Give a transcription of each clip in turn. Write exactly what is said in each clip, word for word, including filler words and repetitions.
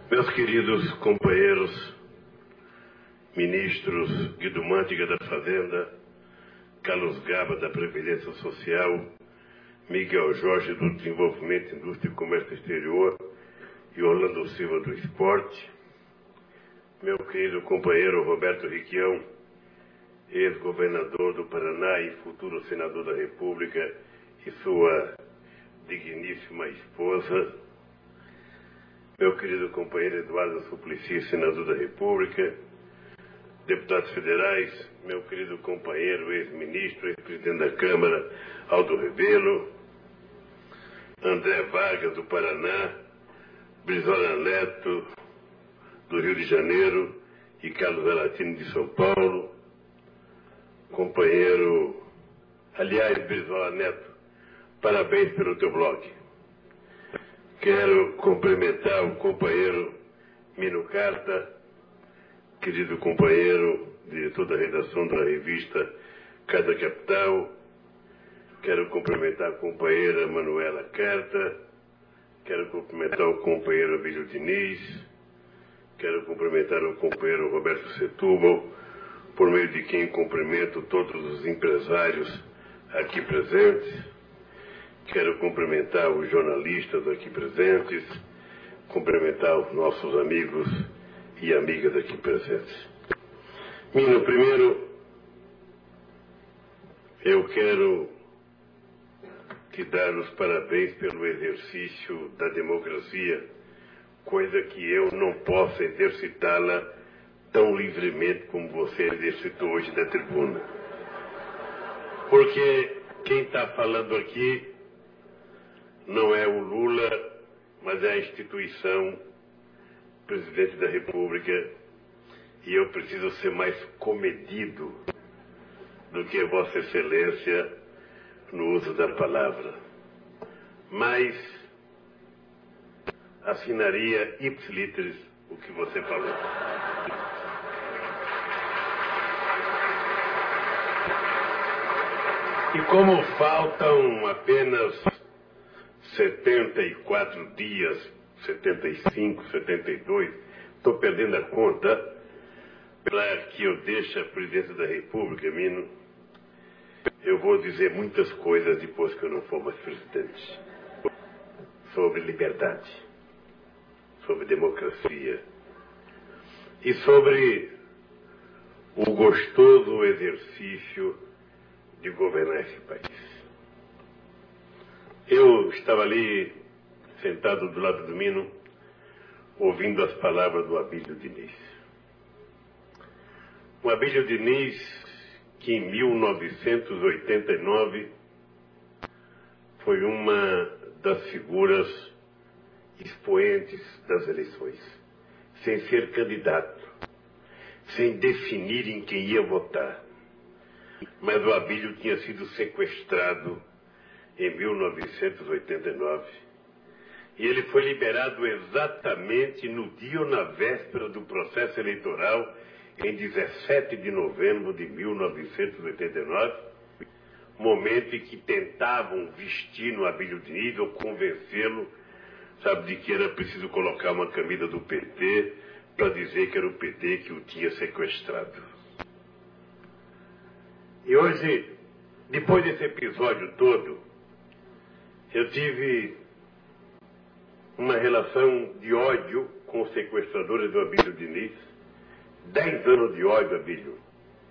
Meus queridos companheiros, ministros Guido Mantega da Fazenda, Carlos Gaba da Previdência Social, Miguel Jorge do Desenvolvimento, Indústria e Comércio Exterior e Orlando Silva do Esporte, meu querido companheiro Roberto Requião, ex-governador do Paraná e futuro senador da República, e sua digníssima esposa, meu querido companheiro Eduardo Suplicy, senador da República, deputados federais, meu querido companheiro ex-ministro, ex-presidente da Câmara, Aldo Rebelo, André Vargas do Paraná, Brizola Neto do Rio de Janeiro e Carlos Aratini de São Paulo, companheiro, aliás, Brizola Neto, parabéns pelo teu blog. Quero cumprimentar o companheiro Mino Carta, querido companheiro, diretor da redação da revista Cada Capital. Quero cumprimentar a companheira Manuela Carta. Quero cumprimentar o companheiro Abílio Diniz. Quero cumprimentar o companheiro Roberto Setúbal, por meio de quem cumprimento todos os empresários aqui presentes. Quero cumprimentar os jornalistas aqui presentes, cumprimentar os nossos amigos e amigas aqui presentes. Mino, primeiro, eu quero te dar os parabéns pelo exercício da democracia, coisa que eu não posso exercitá-la tão livremente como você exercitou hoje na tribuna. Porque quem está falando aqui não é o Lula, mas é a instituição presidente da República, e eu preciso ser mais comedido do que Vossa Excelência no uso da palavra. Mas assinaria ipsiliteris o que você falou. E como faltam apenas setenta e quatro dias, setenta e cinco, setenta e dois, estou perdendo a conta, para que eu deixe a presidência da República, Mino, eu vou dizer muitas coisas depois que eu não for mais presidente. Sobre liberdade, sobre democracia e sobre o gostoso exercício de governar esse país. Eu estava ali, sentado do lado do Mino, ouvindo as palavras do Abílio Diniz. O Abílio Diniz, que em mil novecentos e oitenta e nove foi uma das figuras expoentes das eleições, sem ser candidato, sem definir em quem ia votar. Mas o Abílio tinha sido sequestrado em mil novecentos e oitenta e nove, e ele foi liberado exatamente no dia ou na véspera do processo eleitoral, em dezessete de novembro de mil novecentos e oitenta e nove, momento em que tentavam vestir no Abílio Diniz ou convencê-lo, sabe, de que era preciso colocar uma camisa do P T para dizer que era o P T que o tinha sequestrado. E hoje, depois desse episódio todo, eu tive uma relação de ódio com os sequestradores do Abílio Diniz, dez anos de ódio, Abílio.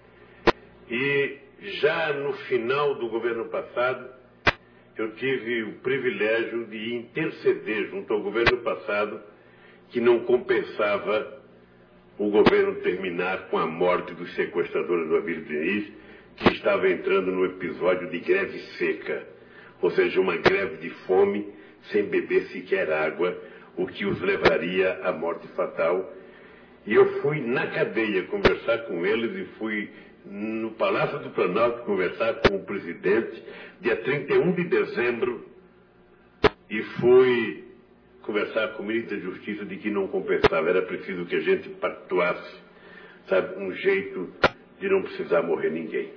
E já no final do governo passado, eu tive o privilégio de interceder junto ao governo passado, que não compensava o governo terminar com a morte dos sequestradores do Abílio Diniz, que estava entrando no episódio de greve seca. Ou seja, uma greve de fome, sem beber sequer água, o que os levaria à morte fatal. E eu fui na cadeia conversar com eles e fui no Palácio do Planalto conversar com o presidente, dia trinta e um de dezembro, e fui conversar com o ministro da Justiça de que não compensava, era preciso que a gente pactuasse, sabe, um jeito de não precisar morrer ninguém.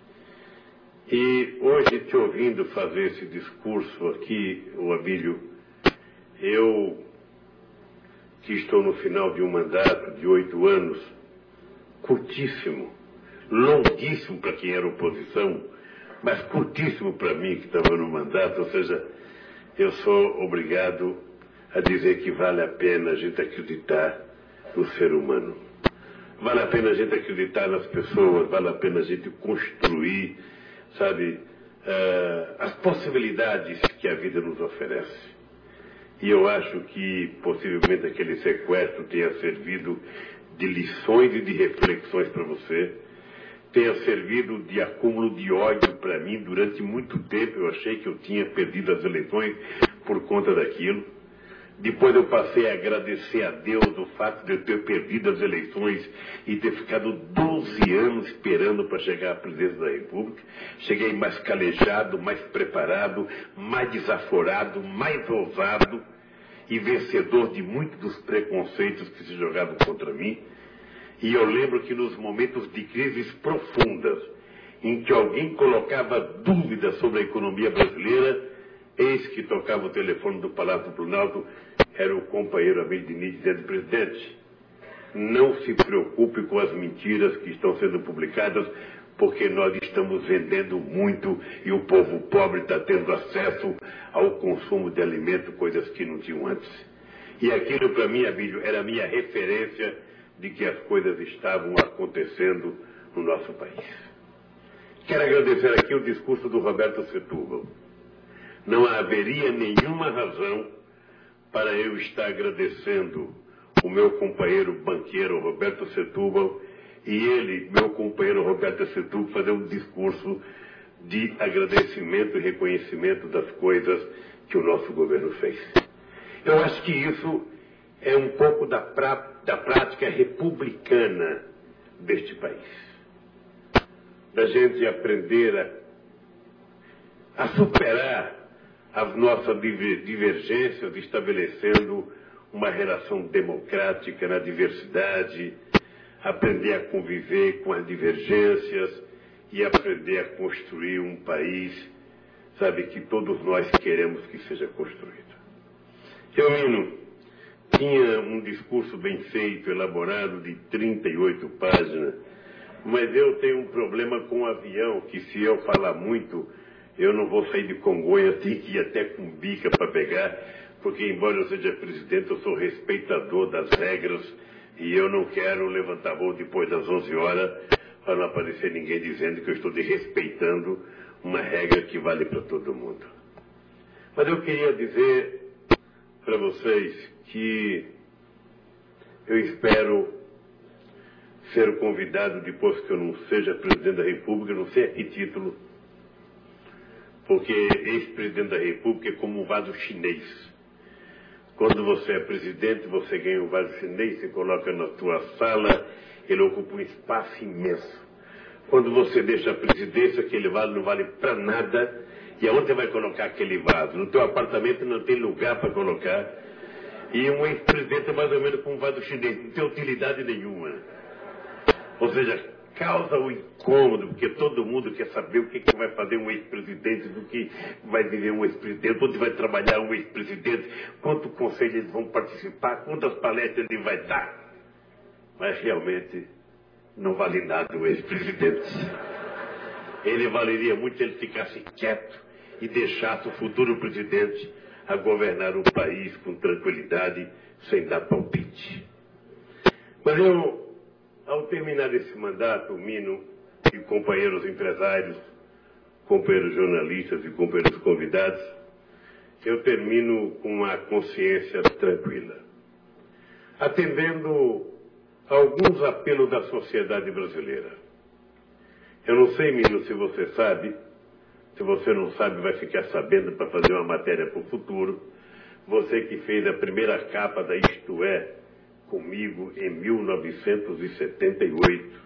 E hoje, te ouvindo fazer esse discurso aqui, o Abílio, eu que estou no final de um mandato de oito anos, curtíssimo, longuíssimo para quem era oposição, mas curtíssimo para mim que estava no mandato, ou seja, eu sou obrigado a dizer que vale a pena a gente acreditar no ser humano. Vale a pena a gente acreditar nas pessoas, vale a pena a gente construir, sabe, uh, as possibilidades que a vida nos oferece. E eu acho que possivelmente aquele sequestro tenha servido de lições e de reflexões para você, tenha servido de acúmulo de ódio para mim. Durante muito tempo eu achei que eu tinha perdido as eleições por conta daquilo. Depois eu passei a agradecer a Deus o fato de eu ter perdido as eleições e ter ficado doze anos esperando para chegar à presidência da República. Cheguei mais calejado, mais preparado, mais desaforado, mais ousado e vencedor de muitos dos preconceitos que se jogavam contra mim. E eu lembro que nos momentos de crises profundas, em que alguém colocava dúvidas sobre a economia brasileira, eis que tocava o telefone do Palácio do Planalto, era o companheiro Abílio Diniz dizendo: presidente, não se preocupe com as mentiras que estão sendo publicadas, porque nós estamos vendendo muito e o povo pobre está tendo acesso ao consumo de alimento, coisas que não tinham antes. E aquilo para mim, Abílio, era a minha referência de que as coisas estavam acontecendo no nosso país. Quero agradecer aqui o discurso do Roberto Setúbal. Não haveria nenhuma razão para eu estar agradecendo o meu companheiro banqueiro Roberto Setúbal e ele, meu companheiro Roberto Setúbal, fazer um discurso de agradecimento e reconhecimento das coisas que o nosso governo fez. Eu acho que isso é um pouco da, pra, da prática republicana deste país. Da gente aprender a, a superar as nossas divergências, estabelecendo uma relação democrática na diversidade, aprender a conviver com as divergências e aprender a construir um país, sabe, que todos nós queremos que seja construído. Eu, Mino, tinha um discurso bem feito, elaborado, de trinta e oito páginas, mas eu tenho um problema com o avião, que se eu falar muito, eu não vou sair de Congonhas, tenho que ir até Cumbica para pegar, porque embora eu seja presidente, eu sou respeitador das regras e eu não quero levantar voo depois das onze horas para não aparecer ninguém dizendo que eu estou desrespeitando uma regra que vale para todo mundo. Mas eu queria dizer para vocês que eu espero ser o convidado, depois que eu não seja presidente da República, não sei a que título, porque ex-presidente da República é como um vaso chinês. Quando você é presidente, você ganha um vaso chinês, você coloca na sua sala, ele ocupa um espaço imenso. Quando você deixa a presidência, aquele vaso não vale para nada, e aonde você vai colocar aquele vaso? No teu apartamento não tem lugar para colocar, e um ex-presidente é mais ou menos como um vaso chinês, não tem utilidade nenhuma. Ou seja, causa o incômodo, porque todo mundo quer saber o que, que vai fazer um ex-presidente, do que vai viver um ex-presidente, onde vai trabalhar um ex-presidente, quanto conselho eles vão participar, quantas palestras ele vai dar. Mas realmente não vale nada o ex-presidente. Ele valeria muito se ele ficasse quieto e deixasse o futuro presidente a governar o país com tranquilidade, sem dar palpite. Mas eu, ao terminar esse mandato, Mino e companheiros empresários, companheiros jornalistas e companheiros convidados, eu termino com uma consciência tranquila, atendendo a alguns apelos da sociedade brasileira. Eu não sei, Mino, se você sabe, se você não sabe, vai ficar sabendo para fazer uma matéria para o futuro. Você que fez a primeira capa da Isto É comigo em mil novecentos e setenta e oito.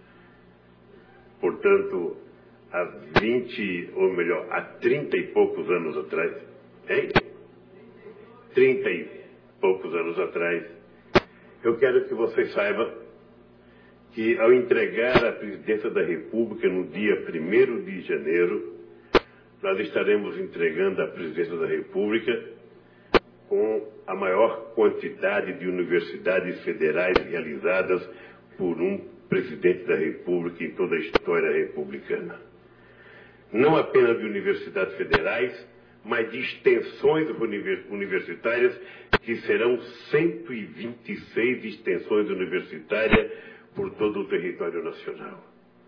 Portanto, há vinte, ou melhor, há trinta e poucos anos atrás, hein? Trinta e poucos anos atrás, eu quero que você saiba que ao entregar a presidência da República no dia primeiro de janeiro, nós estaremos entregando a presidência da República com a maior quantidade de universidades federais realizadas por um presidente da República em toda a história republicana. Não apenas de universidades federais, mas de extensões universitárias, que serão cento e vinte e seis extensões universitárias por todo o território nacional.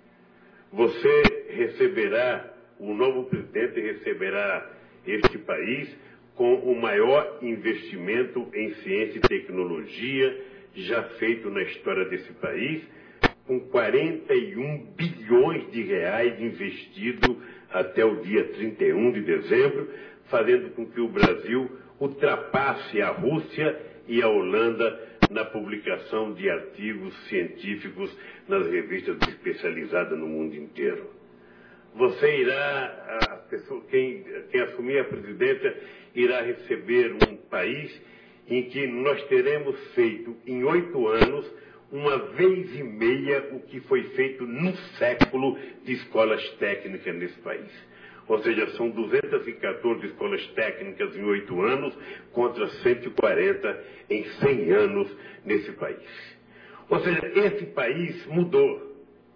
Você receberá, o novo presidente receberá este país com o maior investimento em ciência e tecnologia já feito na história desse país, com quarenta e um bilhões de reais investidos até o dia trinta e um de dezembro, fazendo com que o Brasil ultrapasse a Rússia e a Holanda na publicação de artigos científicos nas revistas especializadas no mundo inteiro. Você irá, a pessoa, quem, quem assumir a presidência, irá receber um país em que nós teremos feito em oito anos uma vez e meia o que foi feito num século de escolas técnicas nesse país. Ou seja, são duzentas e quatorze escolas técnicas em oito anos contra cento e quarenta em cem anos nesse país. Ou seja, esse país mudou.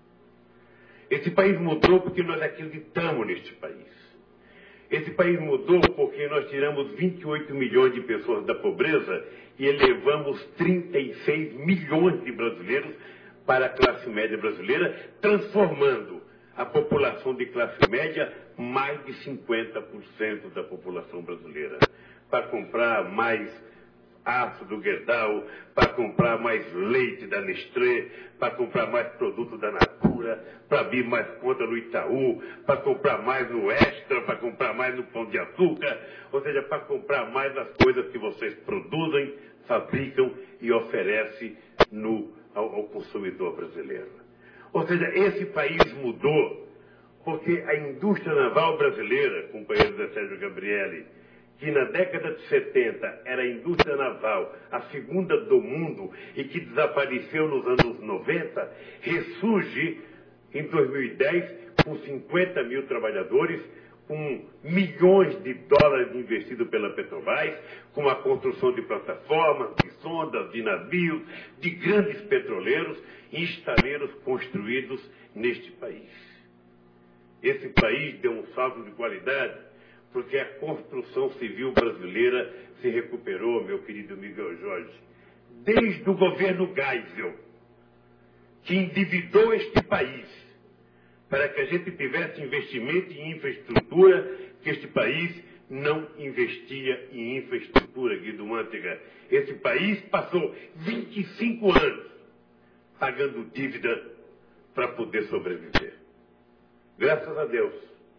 Esse país mudou porque nós acreditamos neste país. Esse país mudou porque nós tiramos vinte e oito milhões de pessoas da pobreza e elevamos trinta e seis milhões de brasileiros para a classe média brasileira, transformando a população de classe média mais de cinquenta por cento da população brasileira. Para comprar mais ácido Gerdau, para comprar mais leite da Nestlé, para comprar mais produto da Natura, para abrir mais conta no Itaú, para comprar mais no Extra, para comprar mais no Pão de Açúcar, ou seja, para comprar mais as coisas que vocês produzem, fabricam e oferecem no, ao, ao consumidor brasileiro. Ou seja, esse país mudou porque a indústria naval brasileira, companheiro da Sérgio Gabrielli, que na década de setenta era a indústria naval, a segunda do mundo, e que desapareceu nos anos noventa, ressurge em dois mil e dez com cinquenta mil trabalhadores, com milhões de dólares investidos pela Petrobras, com a construção de plataformas, de sondas, de navios, de grandes petroleiros e estaleiros construídos neste país. Esse país deu um salto de qualidade porque a construção civil brasileira se recuperou, meu querido Miguel Jorge, desde o governo Geisel, que endividou este país para que a gente tivesse investimento em infraestrutura, que este país não investia em infraestrutura, Guido Mantega. Esse país passou vinte e cinco anos pagando dívida para poder sobreviver. Graças a Deus,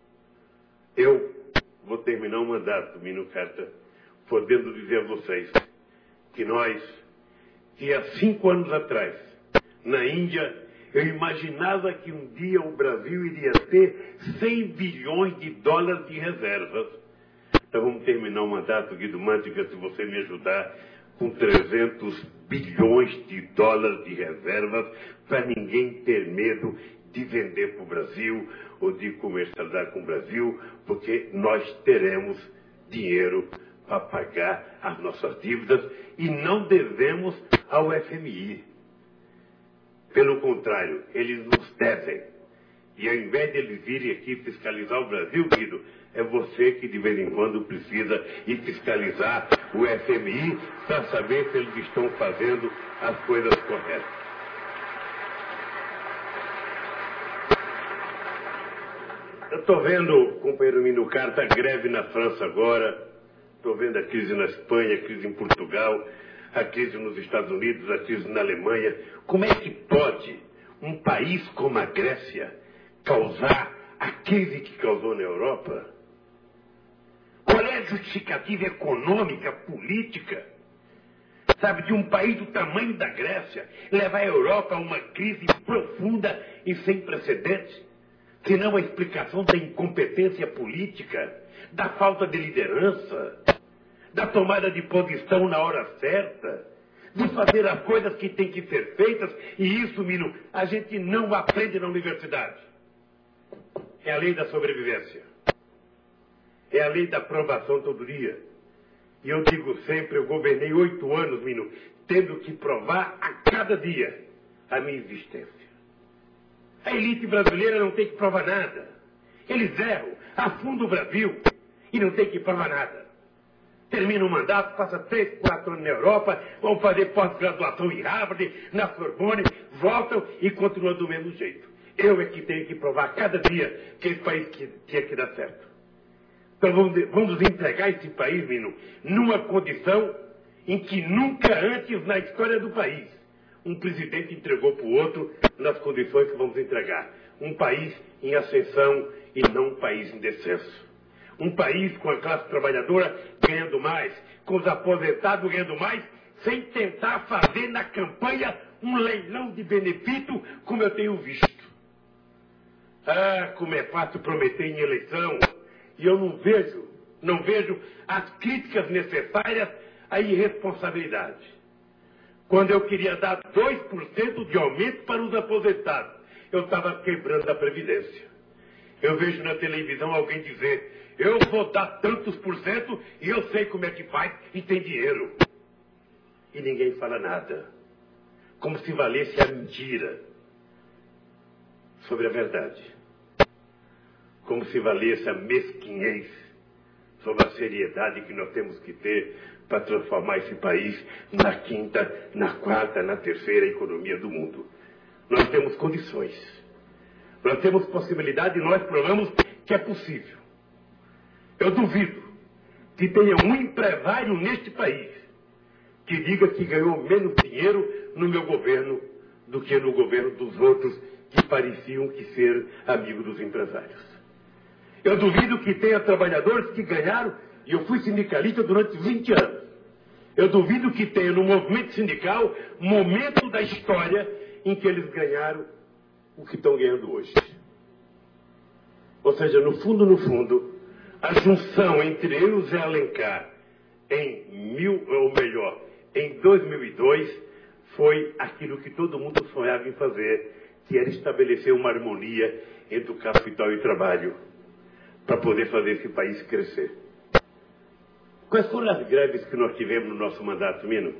eu vou terminar o mandato, Mino Carta, podendo dizer a vocês que nós, que há cinco anos atrás, na Índia, eu imaginava que um dia o Brasil iria ter cem bilhões de dólares de reservas. Então vamos terminar o mandato, Guido Mantega, se você me ajudar, com trezentos bilhões de dólares de reservas, para ninguém ter medo de vender para o Brasil ou de comercializar com o Brasil, porque nós teremos dinheiro para pagar as nossas dívidas e não devemos ao F M I. Pelo contrário, eles nos devem. E ao invés de eles virem aqui fiscalizar o Brasil, Guido, é você que de vez em quando precisa ir fiscalizar o F M I para saber se eles estão fazendo as coisas corretas. Eu estou vendo, companheiro Mino Carta, greve na França agora, estou vendo a crise na Espanha, a crise em Portugal, a crise nos Estados Unidos, a crise na Alemanha. Como é que pode um país como a Grécia causar a crise que causou na Europa? Qual é a justificativa econômica, política, sabe, de um país do tamanho da Grécia levar a Europa a uma crise profunda e sem precedentes? Senão a explicação da incompetência política, da falta de liderança, da tomada de posição na hora certa, de fazer as coisas que têm que ser feitas, e isso, Mino, a gente não aprende na universidade. É a lei da sobrevivência. É a lei da aprovação todo dia. E eu digo sempre, eu governei oito anos, menino, tendo que provar a cada dia a minha existência. A elite brasileira não tem que provar nada. Eles erram, afundam o Brasil e não tem que provar nada. Termina o mandato, passa três, quatro anos na Europa, vão fazer pós-graduação em Harvard, na Sorbonne, voltam e continuam do mesmo jeito. Eu é que tenho que provar a cada dia que esse país tinha que dar certo. Então vamos, vamos entregar esse país, menino, numa condição em que nunca antes na história do país um presidente entregou para o outro nas condições que vamos entregar. Um país em ascensão e não um país em descenso. Um país com a classe trabalhadora ganhando mais, com os aposentados ganhando mais, sem tentar fazer na campanha um leilão de benefício como eu tenho visto. Ah, como é fácil prometer em eleição. E eu não vejo, não vejo as críticas necessárias à irresponsabilidade. Quando eu queria dar dois por cento de aumento para os aposentados, eu estava quebrando a Previdência. Eu vejo na televisão alguém dizer, eu vou dar tantos por cento e eu sei como é que faz e tem dinheiro. E ninguém fala nada. Como se valesse a mentira sobre a verdade. Como se valesse a mesquinhez sobre a seriedade que nós temos que ter para transformar esse país na quinta, na quarta, na terceira economia do mundo. Nós temos condições. Nós temos possibilidade e nós provamos que é possível. Eu duvido que tenha um empresário neste país que diga que ganhou menos dinheiro no meu governo do que no governo dos outros que pareciam que ser amigos dos empresários. Eu duvido que tenha trabalhadores que ganharam, e eu fui sindicalista durante vinte anos. Eu duvido que tenha no movimento sindical momento da história em que eles ganharam o que estão ganhando hoje. Ou seja, no fundo, no fundo, a junção entre eu e o Zé Alencar em mil, ou melhor, em dois mil e dois, foi aquilo que todo mundo sonhava em fazer, que era estabelecer uma harmonia entre o capital e o trabalho, para poder fazer esse país crescer. Quais foram as greves que nós tivemos no nosso mandato, Mino?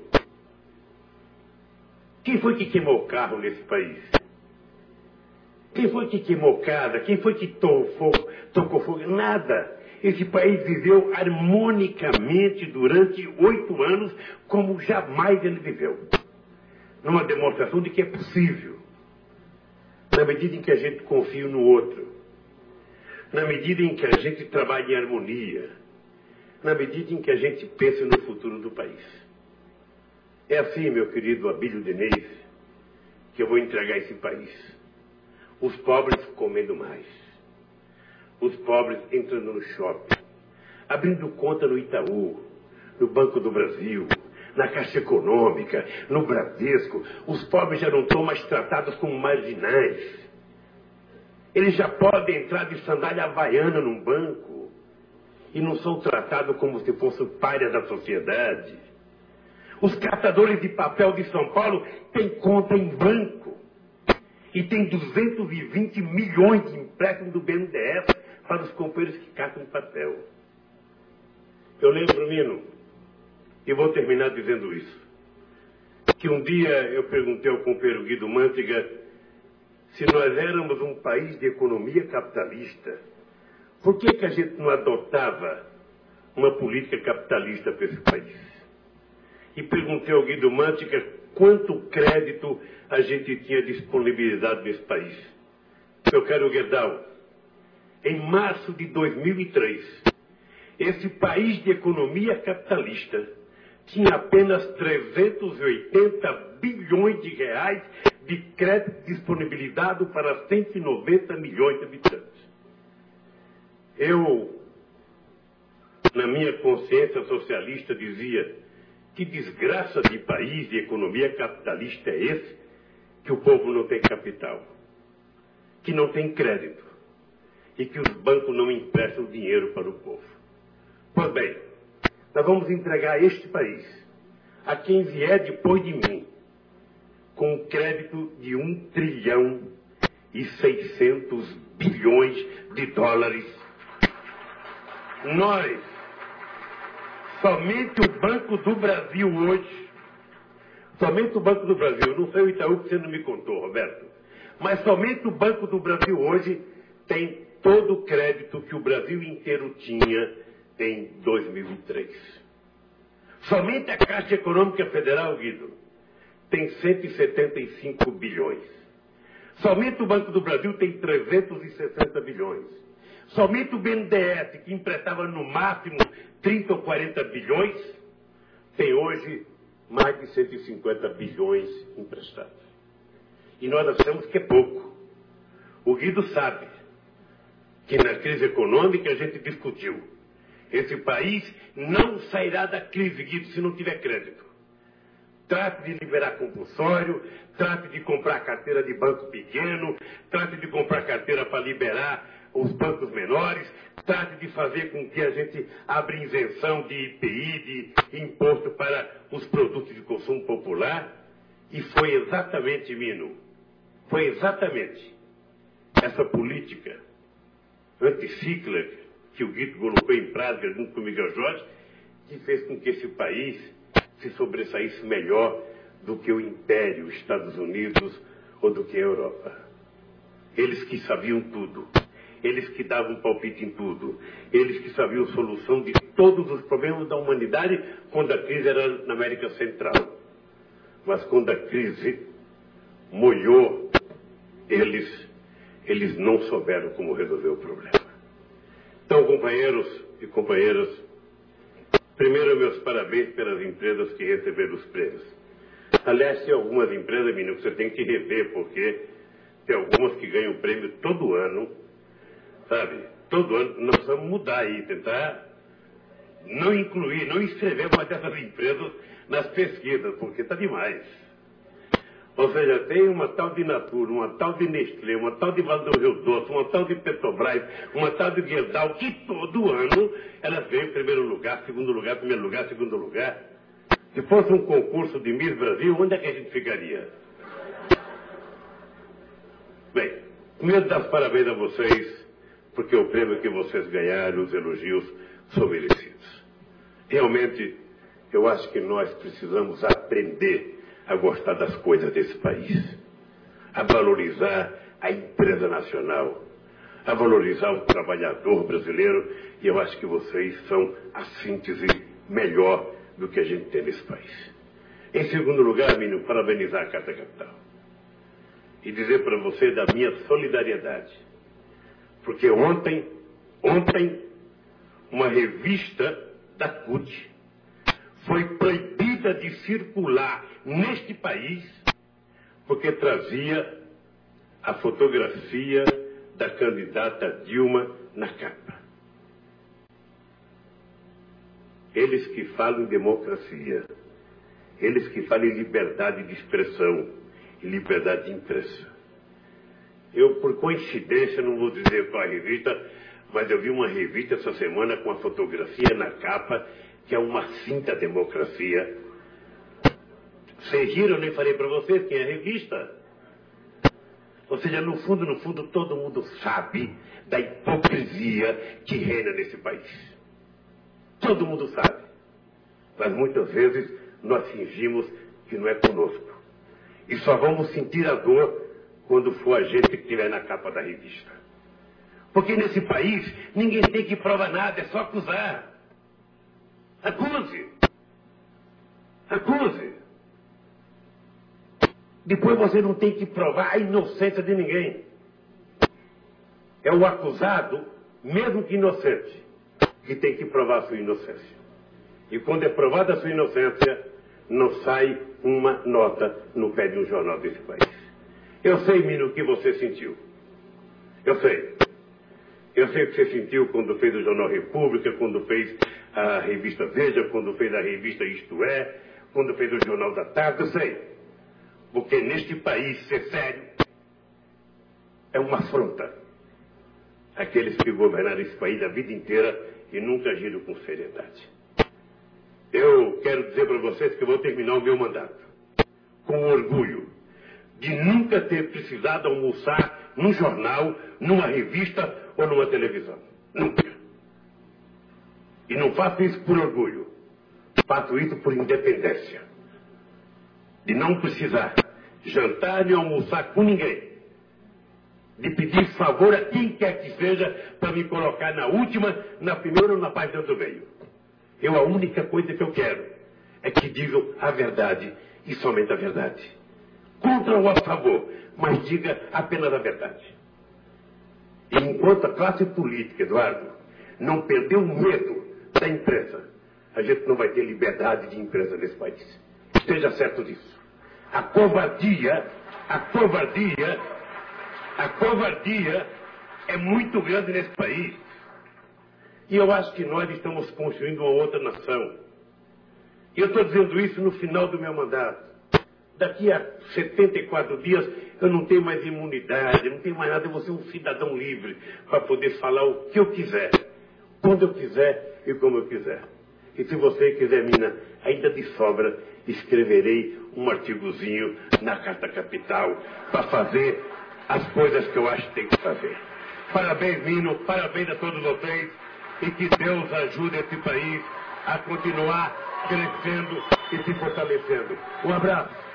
Quem foi que queimou carro nesse país? Quem foi que queimou casa? Quem foi que tocou fogo? Tocou fogo? Nada. Esse país viveu harmonicamente durante oito anos como jamais ele viveu. Numa demonstração de que é possível. Na medida em que a gente confia no outro. Na medida em que a gente trabalha em harmonia. Na medida em que a gente pensa no futuro do país. É assim, meu querido Abílio Diniz, que eu vou entregar esse país. Os pobres comendo mais. Os pobres entrando no shopping. Abrindo conta no Itaú, no Banco do Brasil, na Caixa Econômica, no Bradesco. Os pobres já não estão mais tratados como marginais. Eles já podem entrar de sandália havaiana num banco e não são tratados como se fossem párias da sociedade. Os catadores de papel de São Paulo têm conta em banco e tem duzentos e vinte milhões de empréstimos do B N D E S para os companheiros que catam papel. Eu lembro, Nino, e vou terminar dizendo isso, que um dia eu perguntei ao companheiro Guido Mantega se nós éramos um país de economia capitalista, por que que a gente não adotava uma política capitalista para esse país? E perguntei ao Guido Mantega quanto crédito a gente tinha disponibilidade nesse país. Meu caro Guedal, em março de dois mil e três, esse país de economia capitalista tinha apenas trezentos e oitenta bilhões de reais de crédito disponibilizado para cento e noventa milhões de habitantes. Eu, na minha consciência socialista, dizia: que desgraça de país de economia capitalista é esse, que o povo não tem capital, que não tem crédito e que os bancos não emprestam dinheiro para o povo. Pois bem, nós vamos entregar este país a quem vier depois de mim com um crédito de um trilhão e seiscentos bilhões de dólares. Nós, Somente o Banco do Brasil hoje, somente o Banco do Brasil, não sei o Itaú que você não me contou, Roberto, mas somente o Banco do Brasil hoje tem todo o crédito que o Brasil inteiro tinha em dois mil e três. Somente a Caixa Econômica Federal, Guido, tem cento e setenta e cinco bilhões. Somente o Banco do Brasil tem trezentos e sessenta bilhões. Somente o B N D E S, que emprestava no máximo trinta ou quarenta bilhões, tem hoje mais de cento e cinquenta bilhões emprestados. E nós achamos que é pouco. O Guido sabe que na crise econômica a gente discutiu. Esse país não sairá da crise, Guido, se não tiver crédito. Trate de liberar compulsório, trate de comprar carteira de banco pequeno, trate de comprar carteira para liberar os bancos menores, trate de fazer com que a gente abra isenção de I P I, de imposto para os produtos de consumo popular. E foi exatamente, Mino, foi exatamente essa política anticíclica que o Guido colocou em prática junto com o Miguel Jorge, que fez com que esse país se sobressaísse melhor do que o Império, os Estados Unidos ou do que a Europa. Eles que sabiam tudo, eles que davam palpite em tudo, eles que sabiam a solução de todos os problemas da humanidade quando a crise era na América Central. Mas quando a crise molhou, eles, eles não souberam como resolver o problema. Então, companheiros e companheiras, primeiro, meus parabéns pelas empresas que receberam os prêmios. Aliás, tem algumas empresas, menino, que você tem que rever, porque tem algumas que ganham prêmio todo ano, sabe? Todo ano. Nós precisamos mudar aí, tentar não incluir, não inscrever uma dessas empresas nas pesquisas, porque está demais. Ou seja, tem uma tal de Natura, uma tal de Nestlé, uma tal de Vale do Rio Doce, uma tal de Petrobras, uma tal de Gerdau, que todo ano elas ganham em primeiro lugar, segundo lugar, primeiro lugar, segundo lugar. Se fosse um concurso de Miss Brasil, onde é que a gente ficaria? Bem, primeiro dar os parabéns a vocês, porque o prêmio que vocês ganharam, os elogios, são merecidos. Realmente, eu acho que nós precisamos aprender a gostar das coisas desse país, a valorizar a empresa nacional, a valorizar o trabalhador brasileiro, e eu acho que vocês são a síntese melhor do que a gente tem nesse país. Em segundo lugar, menino, parabenizar a Carta Capital e dizer para você da minha solidariedade, porque ontem, ontem, uma revista da C U T foi proibida de circular neste país porque trazia a fotografia da candidata Dilma na capa. Eles que falam em democracia, eles que falam em liberdade de expressão e liberdade de imprensa. Eu, por coincidência, não vou dizer qual a revista, mas eu vi uma revista essa semana com a fotografia na capa, que é uma cinta democracia. Vocês viram, eu nem falei para vocês quem é a revista. Ou seja, no fundo, no fundo, todo mundo sabe da hipocrisia que reina nesse país. Todo mundo sabe. Mas muitas vezes nós fingimos que não é conosco. E só vamos sentir a dor quando for a gente que estiver na capa da revista. Porque nesse país ninguém tem que provar nada, é só acusar. Acuse. Acuse. Depois você não tem que provar a inocência de ninguém. É o acusado, mesmo que inocente, que tem que provar a sua inocência. E quando é provada a sua inocência, não sai uma nota no pé de um jornal desse país. Eu sei, Mino, o que você sentiu. Eu sei. Eu sei o que você sentiu quando fez o Jornal República, quando fez a revista Veja, quando fez a revista Isto É, quando fez o Jornal da Tarde, eu sei. Porque neste país, ser sério é uma afronta. Aqueles que governaram esse país a vida inteira e nunca agiram com seriedade. Eu quero dizer para vocês que eu vou terminar o meu mandato com orgulho de nunca ter precisado almoçar num jornal, numa revista ou numa televisão. Nunca. E não faço isso por orgulho. Faço isso por independência. De não precisar jantar nem almoçar com ninguém. De pedir favor a quem quer que seja para me colocar na última, na primeira ou na página do meio. Eu, a única coisa que eu quero é que digam a verdade e somente a verdade. Contra ou a favor, mas diga apenas a verdade. E enquanto a classe política, Eduardo, não perdeu o medo da imprensa, a gente não vai ter liberdade de imprensa nesse país. Esteja certo disso. A covardia, a covardia, a covardia é muito grande nesse país. E eu acho que nós estamos construindo uma outra nação. E eu estou dizendo isso no final do meu mandato. Daqui a setenta e quatro dias eu não tenho mais imunidade, não tenho mais nada, eu vou ser um cidadão livre para poder falar o que eu quiser, quando eu quiser e como eu quiser. E se você quiser, mina, ainda de sobra, escreverei um artigozinho na Carta Capital para fazer as coisas que eu acho que tem que fazer. Parabéns, Mino, parabéns a todos vocês e que Deus ajude esse país a continuar crescendo e se fortalecendo. Um abraço.